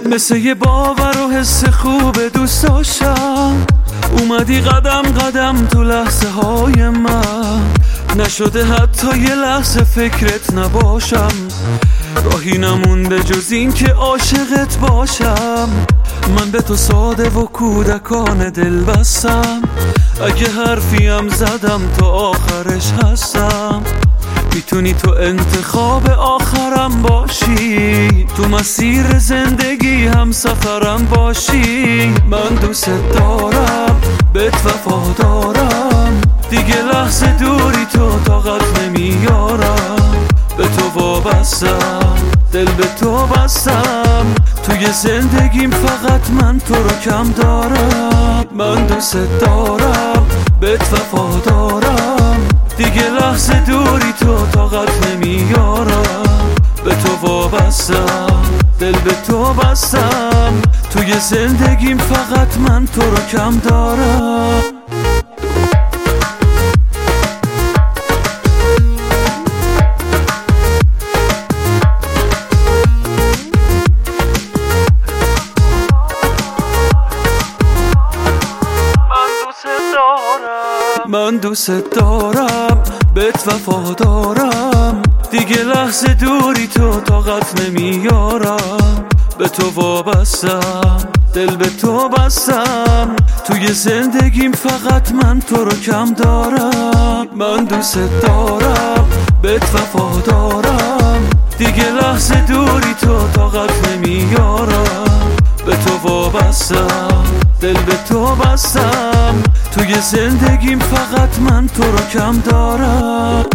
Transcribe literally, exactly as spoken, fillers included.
مثل یه باور و حس خوب دوست داشتم، اومدی قدم قدم تو لحظه های من، نشده حتی یه لحظه فکرت نباشم، راهی نمونده جز این که عاشقت باشم. من به تو ساده و کودکانه دل بستم، اگه حرفیم زدم تا آخرش هستم. میتونی تو انتخاب آخرم باشی، تو مسیر زندگی هم سفرم باشی. من دوست دارم، بهت وفادارم، دیگه لحظه دوری تو طاقت نمیارم. به تو وابستم، دل به تو بستم، توی زندگیم فقط من تو رو کم دارم. من دوست دارم، بهت وفادارم، دیگه لحظه دوری تو طاقت نمیارم. به تو وابستم، دل به تو بستم، توی زندگیم فقط من تو رو کم دارم. من دوست دارم، بهت وفادارم، دیگه لحظه دوری تو طاقت نمیارم. به تو وابستم، دل به تو بستم، توی زندگیم فقط من تو رو کم دارم. من دوست دارم، بهت وفادارم، دیگه لحظه دوری تو طاقت نمیارم. به تو وابستم، دل به تو بستم، توی زندگیم فقط من تو رو کم دارم.